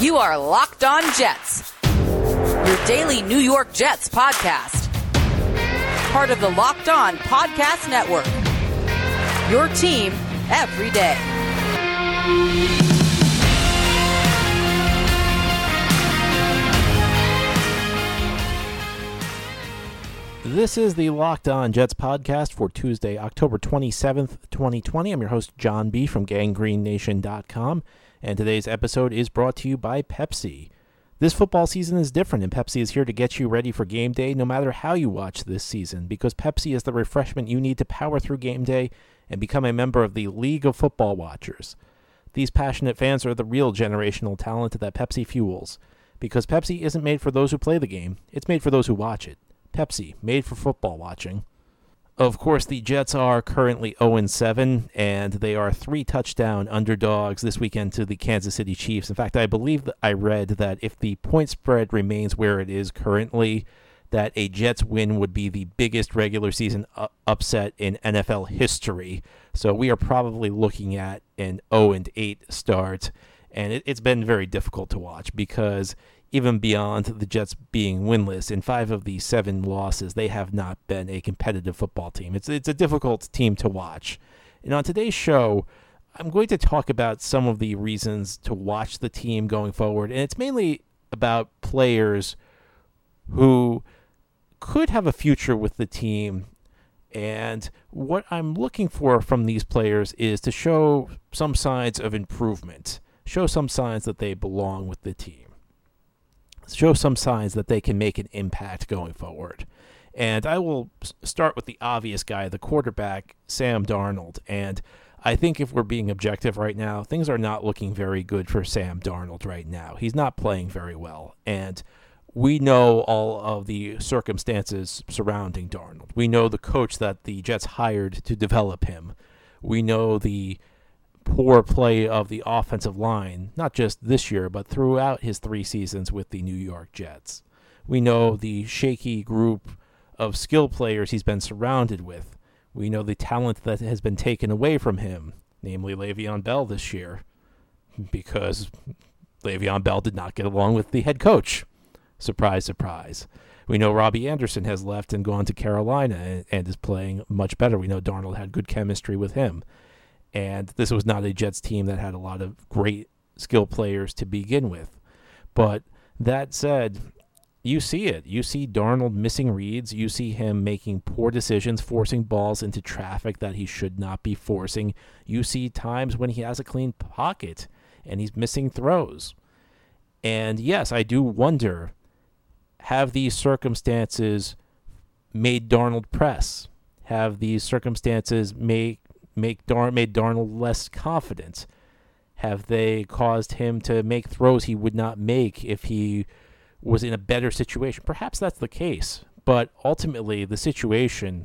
You are Locked On Jets, your daily New York Jets podcast. Part of the Locked On Podcast Network, your team every day. This is the Locked On Jets podcast for Tuesday, October 27th, 2020. I'm your host, John B. from GanggreenNation.com, and today's episode is brought to you by Pepsi. This football season is different, and Pepsi is here to get you ready for game day no matter how you watch this season, because Pepsi is the refreshment you need to power through game day and become a member of the League of Football Watchers. These passionate fans are the real generational talent that Pepsi fuels, because Pepsi isn't made for those who play the game, it's made for those who watch it. Pepsi, made for football watching. Of course, the Jets are currently 0-7, and they are 3-touchdown underdogs this weekend to the Kansas City Chiefs. In fact, I believe that I read that if the point spread remains where it is currently, that a Jets win would be the biggest regular season upset in NFL history. So we are probably looking at an 0-8 start, and it's been very difficult to watch because even beyond the Jets being winless, in 5 of the 7 losses, they have not been a competitive football team. It's a difficult team to watch. And on today's show, I'm going to talk about some of the reasons to watch the team going forward. And it's mainly about players who could have a future with the team. And what I'm looking for from these players is to show some signs of improvement, show some signs that they belong with the team, show some signs that they can make an impact going forward. And I will start with the obvious guy, the quarterback, Sam Darnold. And I think if we're being objective right now, things are not looking very good for Sam Darnold right now. He's not playing very well. And we know all of the circumstances surrounding Darnold. We know the coach that the Jets hired to develop him. We know the poor play of the offensive line, not just this year, but throughout his 3 seasons with the New York Jets. We know the shaky group of skill players he's been surrounded with. We know the talent that has been taken away from him, namely Le'Veon Bell this year, because Le'Veon Bell did not get along with the head coach. Surprise, surprise. We know Robbie Anderson has left and gone to Carolina and is playing much better. We know Darnold had good chemistry with him. And this was not a Jets team that had a lot of great skill players to begin with. But that said, you see it. You see Darnold missing reads. You see him making poor decisions, forcing balls into traffic that he should not be forcing. You see times when he has a clean pocket and he's missing throws. And yes, I do wonder, have these circumstances made Darnold press? Have these circumstances made Darnold less confident? Have they caused him to make throws he would not make if he was in a better situation? Perhaps that's the case, but ultimately the situation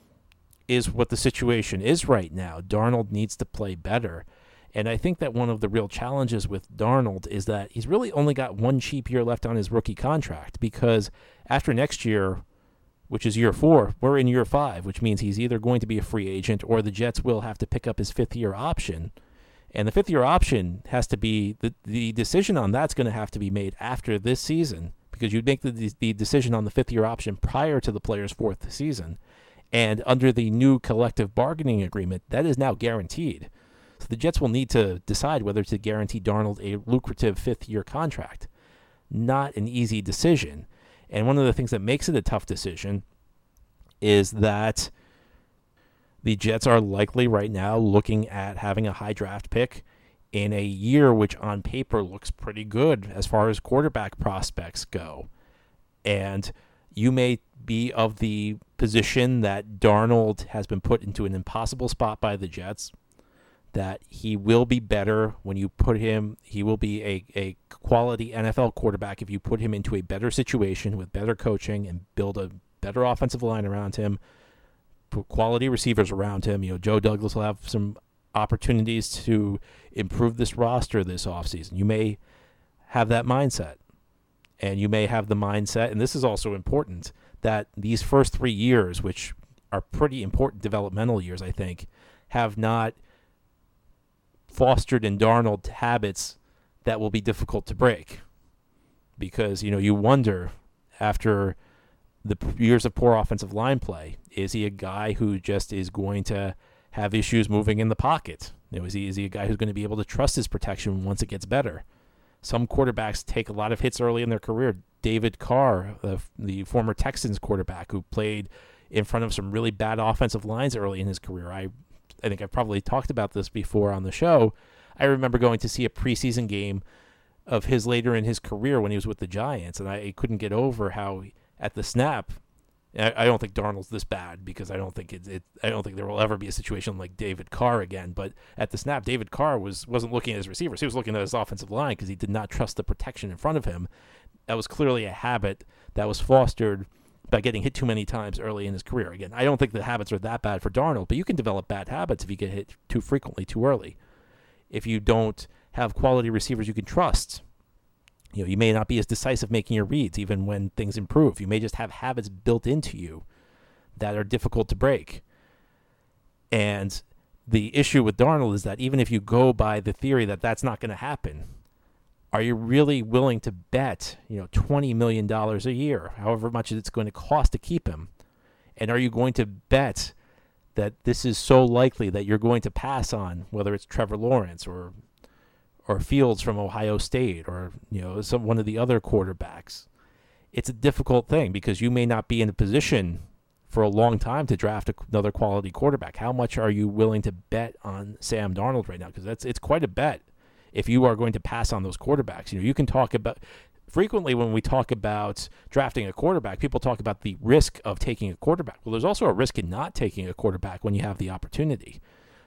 is what the situation is right now. Darnold needs to play better, and I think that one of the real challenges with Darnold is that he's really only got 1 cheap year left on his rookie contract, because after next year, which is year 4, we're in year 5, which means he's either going to be a free agent or the Jets will have to pick up his 5th-year option. And the 5th-year option has to be, the decision on that's going to have to be made after this season, because you'd make the decision on the 5th-year option prior to the player's 4th season. And under the new collective bargaining agreement, that is now guaranteed. So the Jets will need to decide whether to guarantee Darnold a lucrative 5th-year contract. Not an easy decision. And one of the things that makes it a tough decision is that the Jets are likely right now looking at having a high draft pick in a year which on paper looks pretty good as far as quarterback prospects go. And you may be of the position that Darnold has been put into an impossible spot by the Jets, that he will be better when you put him, he will be a quality NFL quarterback if you put him into a better situation with better coaching and build a better offensive line around him, put quality receivers around him. Joe Douglas will have some opportunities to improve this roster this offseason. You may have that mindset, and you may have the mindset, and this is also important, that these first 3 years, which are pretty important developmental years, I think, have not fostered in Darnold habits that will be difficult to break. Because, you wonder, after the years of poor offensive line play, is he a guy who just is going to have issues moving in the pocket? Is he a guy who's going to be able to trust his protection once it gets better? Some quarterbacks take a lot of hits early in their career. David Carr, the former Texans quarterback who played in front of some really bad offensive lines early in his career. I think I've probably talked about this before on the show. I remember going to see a preseason game of his later in his career when he was with the Giants, and I couldn't get over how at the snap, I don't think Darnold's this bad, because I don't think I don't think there will ever be a situation like David Carr again. But at the snap, David Carr wasn't looking at his receivers; he was looking at his offensive line because he did not trust the protection in front of him. That was clearly a habit that was fostered by getting hit too many times early in his career. Again, I don't think the habits are that bad for Darnold, but you can develop bad habits if you get hit too frequently, too early. If you don't have quality receivers you can trust, you may not be as decisive making your reads even when things improve. You may just have habits built into you that are difficult to break. And the issue with Darnold is that even if you go by the theory that that's not going to happen, are you really willing to bet, $20 million a year, however much it's going to cost to keep him? And are you going to bet that this is so likely that you're going to pass on, whether it's Trevor Lawrence or Fields from Ohio State or one of the other quarterbacks? It's a difficult thing because you may not be in a position for a long time to draft another quality quarterback. How much are you willing to bet on Sam Darnold right now? Because it's quite a bet if you are going to pass on those quarterbacks. You can talk about, frequently when we talk about drafting a quarterback, people talk about the risk of taking a quarterback. Well, there's also a risk in not taking a quarterback when you have the opportunity.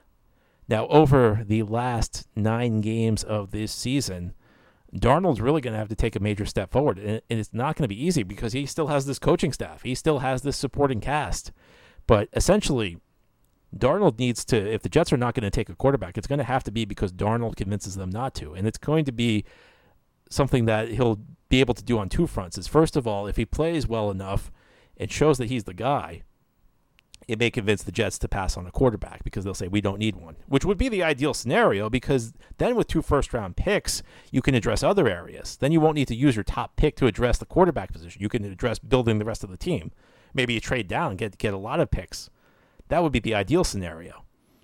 Now, over the last 9 games of this season, Darnold's really going to have to take a major step forward. And it's not going to be easy because he still has this coaching staff. He still has this supporting cast. But essentially, Darnold needs to, if the Jets are not going to take a quarterback, it's going to have to be because Darnold convinces them not to. And it's going to be something that he'll be able to do on 2 fronts. Is first of all, if he plays well enough and shows that he's the guy, it may convince the Jets to pass on a quarterback because they'll say, we don't need one, which would be the ideal scenario because then with 2 first-round picks, you can address other areas. Then you won't need to use your top pick to address the quarterback position. You can address building the rest of the team. Maybe you trade down and get a lot of picks. That would be the ideal scenario.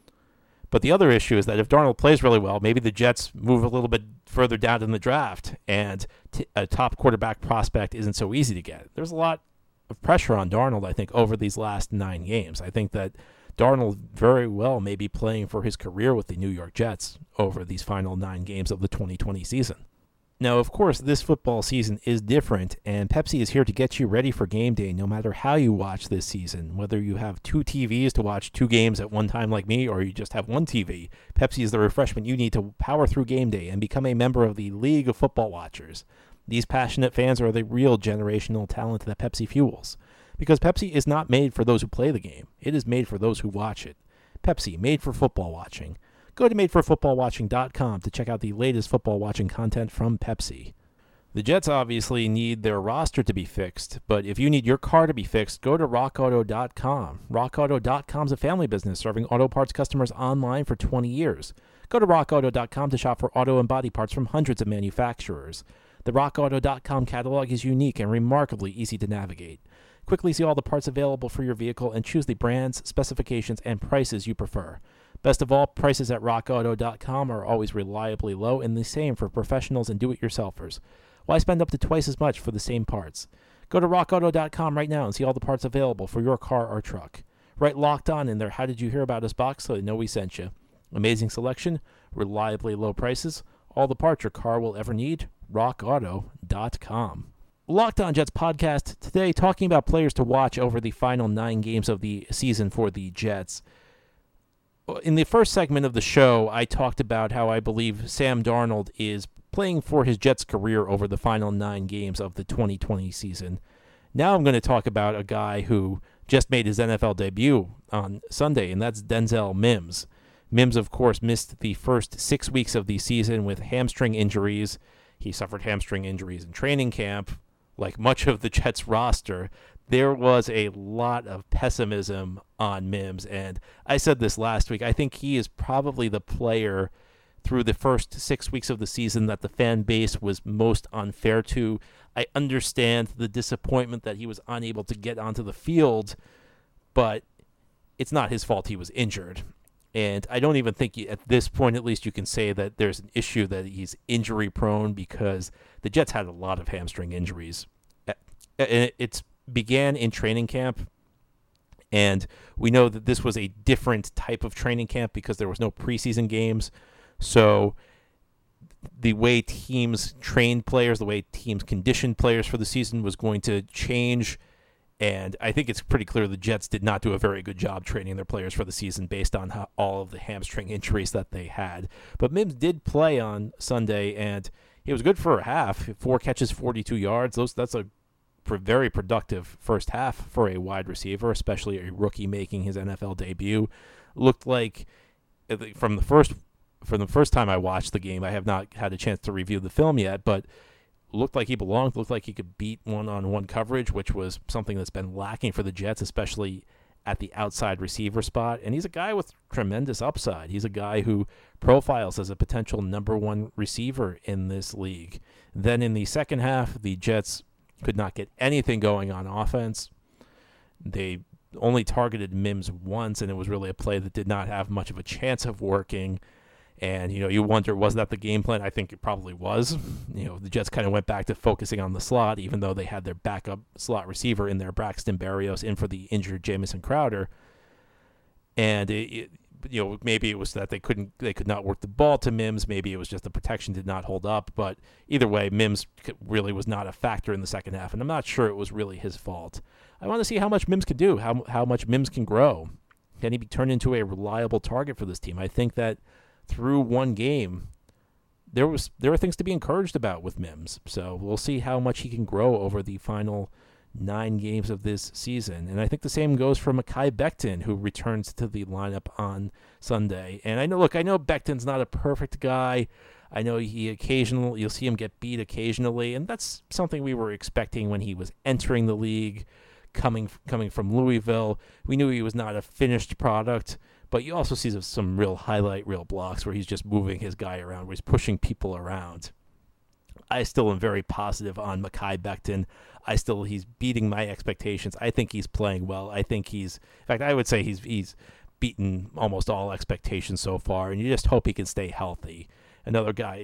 But the other issue is that if Darnold plays really well, maybe the Jets move a little bit further down in the draft and a top quarterback prospect isn't so easy to get. There's a lot of pressure on Darnold, I think, over these last 9 games. I think that Darnold very well may be playing for his career with the New York Jets over these final 9 games of the 2020 season. Now, of course, this football season is different, and Pepsi is here to get you ready for game day no matter how you watch this season. Whether you have 2 TVs to watch 2 games at one time like me, or you just have 1 TV, Pepsi is the refreshment you need to power through game day and become a member of the League of Football Watchers. These passionate fans are the real generational talent that Pepsi fuels. Because Pepsi is not made for those who play the game. It is made for those who watch it. Pepsi, made for football watching. Go to madeforfootballwatching.com to check out the latest football watching content from Pepsi. The Jets obviously need their roster to be fixed, but if you need your car to be fixed, go to rockauto.com. Rockauto.com is a family business serving auto parts customers online for 20 years. Go to rockauto.com to shop for auto and body parts from hundreds of manufacturers. The rockauto.com catalog is unique and remarkably easy to navigate. Quickly see all the parts available for your vehicle and choose the brands, specifications, and prices you prefer. Best of all, prices at rockauto.com are always reliably low and the same for professionals and do-it-yourselfers. Why spend up to twice as much for the same parts? Go to rockauto.com right now and see all the parts available for your car or truck. Write Locked On in their How Did You Hear About Us box so they know we sent you. Amazing selection, reliably low prices, all the parts your car will ever need, rockauto.com. Locked On Jets podcast today talking about players to watch over the final 9 games of the season for the Jets. In the first segment of the show, I talked about how I believe Sam Darnold is playing for his Jets career over the final 9 games of the 2020 season. Now I'm going to talk about a guy who just made his NFL debut on Sunday, and that's Denzel Mims. Mims, of course, missed the first 6 weeks of the season with hamstring injuries. He suffered hamstring injuries in training camp. Like much of the Jets roster, there was a lot of pessimism on Mims. And I said this last week. I think he is probably the player through the first 6 weeks of the season that the fan base was most unfair to. I understand the disappointment that he was unable to get onto the field, but it's not his fault he was injured. And I don't even think at this point, at least, you can say that there's an issue that he's injury prone, because the Jets had a lot of hamstring injuries. It began in training camp, and we know that this was a different type of training camp because there was no preseason games. So the way teams trained players, the way teams conditioned players for the season was going to change. And I think it's pretty clear the Jets did not do a very good job training their players for the season based on all of the hamstring injuries that they had. But Mims did play on Sunday, and he was good for a half. 4 catches, 42 yards. That's a very productive first half for a wide receiver, especially a rookie making his NFL debut. Looked like from the first time I watched the game, I have not had a chance to review the film yet, but looked like he belonged, looked like he could beat one-on-one coverage, which was something that's been lacking for the Jets, especially at the outside receiver spot. And he's a guy with tremendous upside. He's a guy who profiles as a potential number 1 receiver in this league. Then in the second half, the Jets could not get anything going on offense. They only targeted Mims once, and it was really a play that did not have much of a chance of working. And, you wonder, was that the game plan? I think it probably was. The Jets kind of went back to focusing on the slot, even though they had their backup slot receiver in there, Braxton Berrios, in for the injured Jamison Crowder. And, maybe it was that they could not work the ball to Mims. Maybe it was just the protection did not hold up. But either way, Mims really was not a factor in the second half, and I'm not sure it was really his fault. I want to see how much Mims can do, how much Mims can grow. Can he be turned into a reliable target for this team? I think that through one game, there are things to be encouraged about with Mims. So we'll see how much he can grow over the final 9 games of this season. And I think the same goes for Mekhi Becton, who returns to the lineup on Sunday. And I know Becton's not a perfect guy. I know you'll see him get beat occasionally, and that's something we were expecting when he was entering the league, coming from Louisville. We knew he was not a finished product. But you also see some real highlight reel blocks where he's just moving his guy around, where he's pushing people around. I still am very positive on Mekhi Becton. He's beating my expectations. I think he's playing well. I would say he's beaten almost all expectations so far, and you just hope he can stay healthy. Another guy,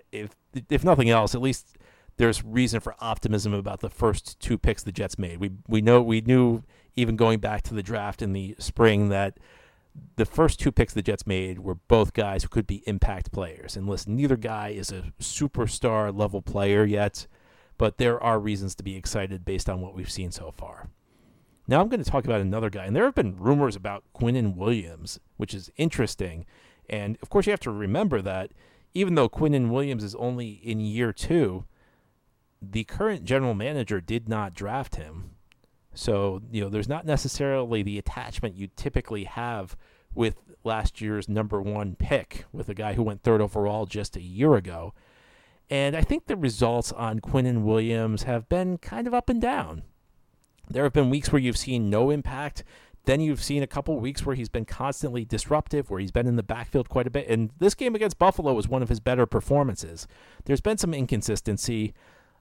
if nothing else, at least there's reason for optimism about the first 2 picks the Jets made. We knew even going back to the draft in the spring that the first 2 picks the Jets made were both guys who could be impact players. And listen, neither guy is a superstar level player yet, but there are reasons to be excited based on what we've seen so far. Now I'm going to talk about another guy, and there have been rumors about Quinnen Williams, which is interesting. And of course you have to remember that even though Quinnen Williams is only in year 2, the current general manager did not draft him. So, there's not necessarily the attachment you typically have with last year's number 1 pick, with a guy who went 3rd overall just a year ago. And I think the results on Quinnen Williams have been kind of up and down. There have been weeks where you've seen no impact. Then you've seen a couple weeks where he's been constantly disruptive, where he's been in the backfield quite a bit. And this game against Buffalo was one of his better performances. There's been some inconsistency.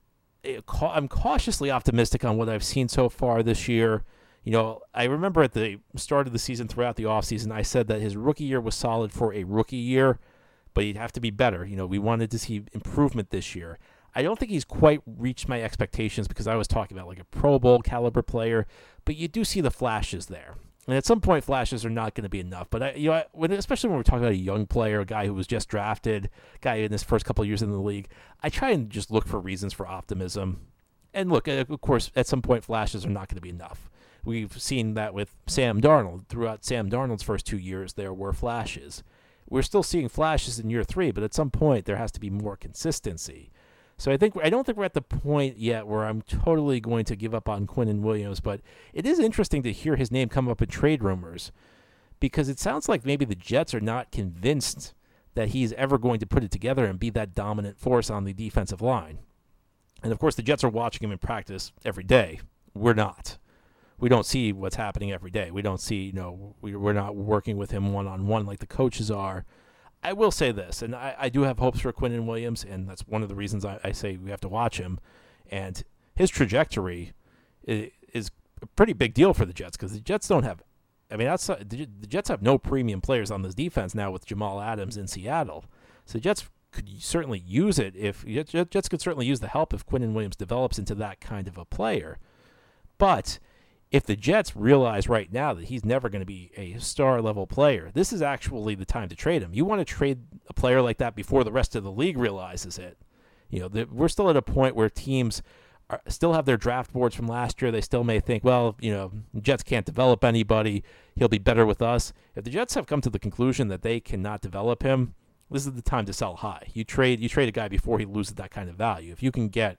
I'm cautiously optimistic on what I've seen so far this year. I remember at the start of the season, throughout the offseason, I said that his rookie year was solid for a rookie year, but he'd have to be better. We wanted to see improvement this year. I don't think he's quite reached my expectations because I was talking about like a Pro Bowl caliber player, but you do see the flashes there. And at some point, flashes are not going to be enough. But especially when we're talking about a young player, a guy who was just drafted, guy in his first couple of years in the league, I try and just look for reasons for optimism. And look, of course, at some point, flashes are not going to be enough. We've seen that with Sam Darnold. Throughout Sam Darnold's first 2 years, there were flashes. We're still seeing flashes in year 3, but at some point, there has to be more consistency. So I don't think we're at the point yet where I'm totally going to give up on Quinnen Williams, but it is interesting to hear his name come up in trade rumors, because it sounds like maybe the Jets are not convinced that he's ever going to put it together and be that dominant force on the defensive line. And of course, the Jets are watching him in practice every day. We're not. We don't see what's happening every day. We don't see, we're not working with him one-on-one like the coaches are. I will say this, and I do have hopes for Quinnen Williams, and that's one of the reasons I say we have to watch him. And his trajectory is a pretty big deal for the Jets because the Jets don't have – I mean, outside, the Jets have no premium players on this defense now with Jamal Adams in Seattle. So the Jets could certainly use it if – Jets could certainly use the help if Quinnen Williams develops into that kind of a player. But – if the Jets realize right now that he's never going to be a star-level player, this is actually the time to trade him. You want to trade a player like that before the rest of the league realizes it. We're still at a point where teams still have their draft boards from last year. They still may think, well, the Jets can't develop anybody. He'll be better with us. If the Jets have come to the conclusion that they cannot develop him, this is the time to sell high. You trade a guy before he loses that kind of value. If you can get,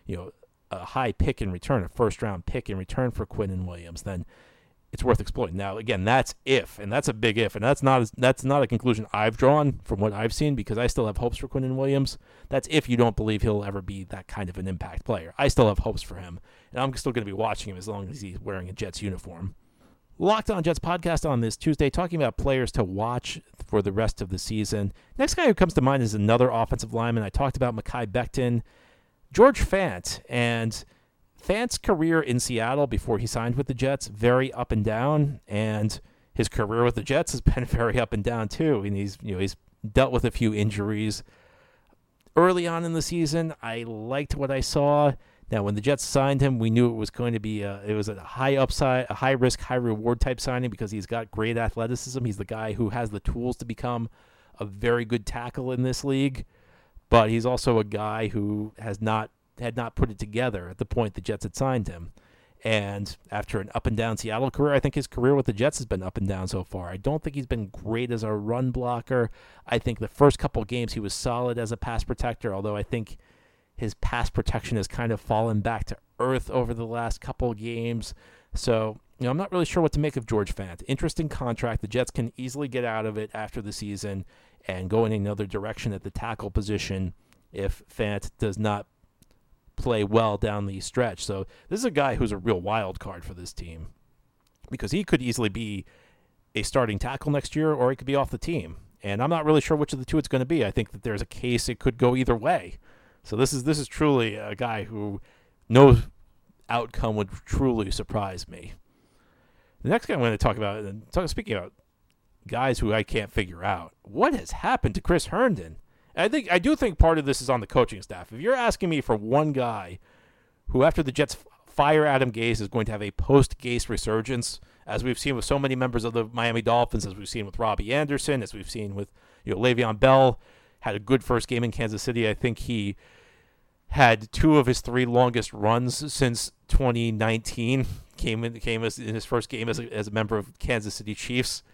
a high pick in return, a first-round pick in return for Quinnen Williams, then it's worth exploiting. Now, again, that's if, and that's a big if, and that's not a conclusion I've drawn from what I've seen because I still have hopes for Quinnen Williams. That's if you don't believe he'll ever be that kind of an impact player. I still have hopes for him, and I'm still going to be watching him as long as he's wearing a Jets uniform. Locked On Jets podcast on this Tuesday, talking about players to watch for the rest of the season. Next guy who comes to mind is another offensive lineman. I talked about Mekhi Becton. George Fant, and Fant's career in Seattle before he signed with the Jets, very up and down, and his career with the Jets has been very up and down too. And he's dealt with a few injuries early on in the season. I liked what I saw. Now, when the Jets signed him, we knew it was going to be a high upside, a high risk, high reward type signing because he's got great athleticism. He's the guy who has the tools to become a very good tackle in this league. But he's also a guy who had not put it together at the point the Jets had signed him. And after an up-and-down Seattle career, I think his career with the Jets has been up and down so far. I don't think he's been great as a run blocker. I think the first couple of games he was solid as a pass protector, although I think his pass protection has kind of fallen back to earth over the last couple of games. So, I'm not really sure what to make of George Fant. Interesting contract. The Jets can easily get out of it after the season and go in another direction at the tackle position if Fant does not play well down the stretch. So this is a guy who's a real wild card for this team because he could easily be a starting tackle next year or he could be off the team. And I'm not really sure which of the two it's going to be. I think that there's a case it could go either way. So this is truly a guy who no outcome would truly surprise me. The next guy I'm going to talk about, speaking about guys who I can't figure out, what has happened to Chris Herndon? I do think part of this is on the coaching staff. If you're asking me for one guy who, after the Jets fire Adam Gase, is going to have a post-Gase resurgence, as we've seen with so many members of the Miami Dolphins, as we've seen with Robbie Anderson, as we've seen with Le'Veon Bell, had a good first game in Kansas City. I think he had 2 of his 3 longest runs since 2019. Came in his first game as a member of Kansas City Chiefs.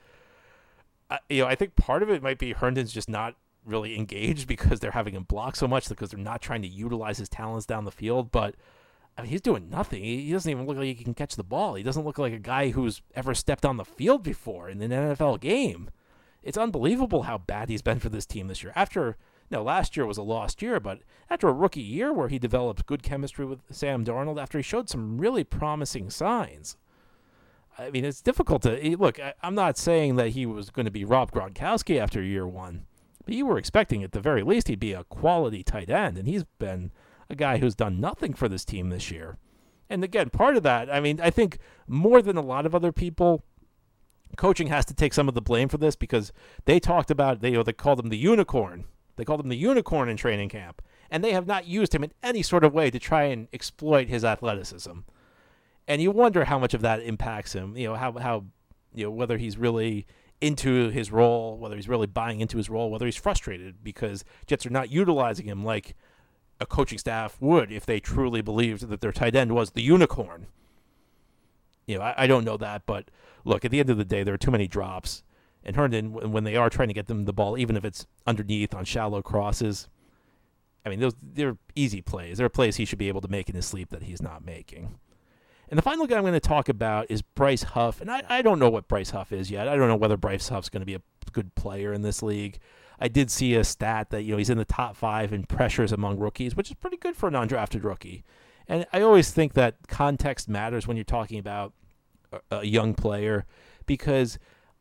I think part of it might be Herndon's just not really engaged because they're having him block so much because they're not trying to utilize his talents down the field. But I mean, he's doing nothing. He doesn't even look like he can catch the ball. He doesn't look like a guy who's ever stepped on the field before in an NFL game. It's unbelievable how bad he's been for this team this year. Last year was a lost year, but after a rookie year where he developed good chemistry with Sam Darnold, after he showed some really promising signs, I mean, it's difficult to look. I'm not saying that he was going to be Rob Gronkowski after year one, but you were expecting at the very least he'd be a quality tight end, and he's been a guy who's done nothing for this team this year. And again, part of that, I mean, I think more than a lot of other people, coaching has to take some of the blame for this because they talked about they called him the unicorn. They called him the unicorn in training camp, and they have not used him in any sort of way to try and exploit his athleticism. And you wonder how much of that impacts him. How whether he's really into his role, whether he's really buying into his role, whether he's frustrated because Jets are not utilizing him like a coaching staff would if they truly believed that their tight end was the unicorn. I don't know that, but look, at the end of the day, there are too many drops. And Herndon, when they are trying to get them the ball, even if it's underneath on shallow crosses, I mean, they're easy plays. They're plays he should be able to make in his sleep that he's not making. And the final guy I'm going to talk about is Bryce Huff. And I don't know what Bryce Huff is yet. I don't know whether Bryce Huff's going to be a good player in this league. I did see a stat that, he's in the top 5 in pressures among rookies, which is pretty good for a non-drafted rookie. And I always think that context matters when you're talking about a young player because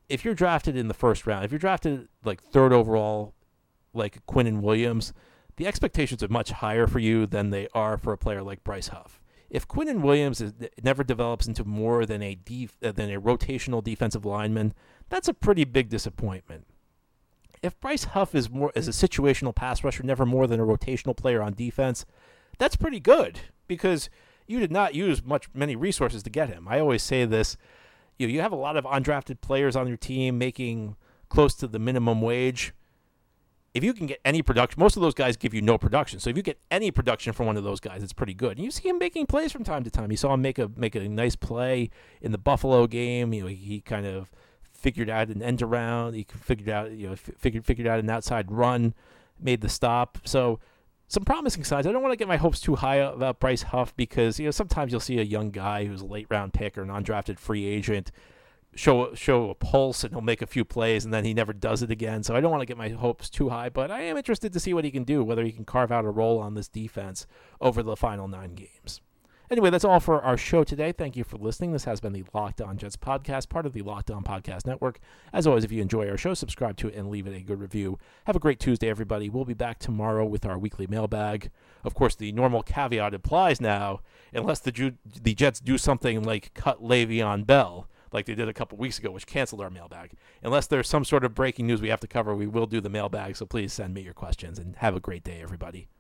if you're drafted in the first round, if you're drafted like third overall, like Quinnen Williams, the expectations are much higher for you than they are for a player like Bryce Huff. If Quinnen Williams never develops into more than a rotational defensive lineman, that's a pretty big disappointment. If Bryce Huff is a situational pass rusher, never more than a rotational player on defense, that's pretty good because you did not use many resources to get him. I always say this, you have a lot of undrafted players on your team making close to the minimum wage. If you can get any production, most of those guys give you no production. So if you get any production from one of those guys, it's pretty good. And you see him making plays from time to time. You saw him make a nice play in the Buffalo game. He kind of figured out an end around. He figured out an outside run, made the stop. So some promising signs. I don't want to get my hopes too high about Bryce Huff because sometimes you'll see a young guy who's a late round pick or an undrafted free agent show a pulse and he'll make a few plays and then he never does it again. So I don't want to get my hopes too high, but I am interested to see what he can do, whether he can carve out a role on this defense over the final 9 games. Anyway, that's all for our show today. Thank you for listening. This has been the Locked On Jets podcast, part of the Locked On Podcast Network. As always, if you enjoy our show, subscribe to it and leave it a good review. Have a great Tuesday, everybody. We'll be back tomorrow with our weekly mailbag. Of course, the normal caveat applies now, unless the Jets do something like cut Le'Veon Bell, like they did a couple weeks ago, which canceled our mailbag. Unless there's some sort of breaking news we have to cover, we will do the mailbag, so please send me your questions, and have a great day, everybody.